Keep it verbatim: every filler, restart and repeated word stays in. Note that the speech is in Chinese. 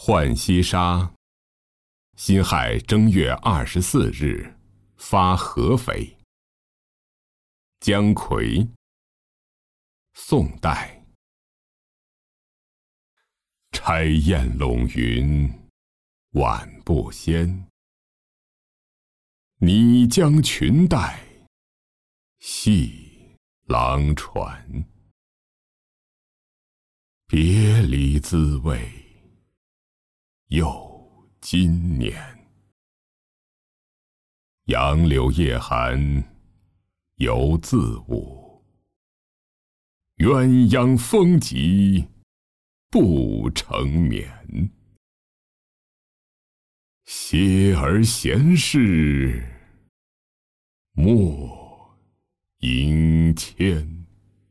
浣溪沙，辛亥正月二十四日发合肥。姜夔，宋代。拆雁拢云晚不鲜，拟将裙带系郎船。别离滋味又今年，杨柳夜寒犹自舞，鸳鸯风急不成眠。歇而闲适莫盈牵。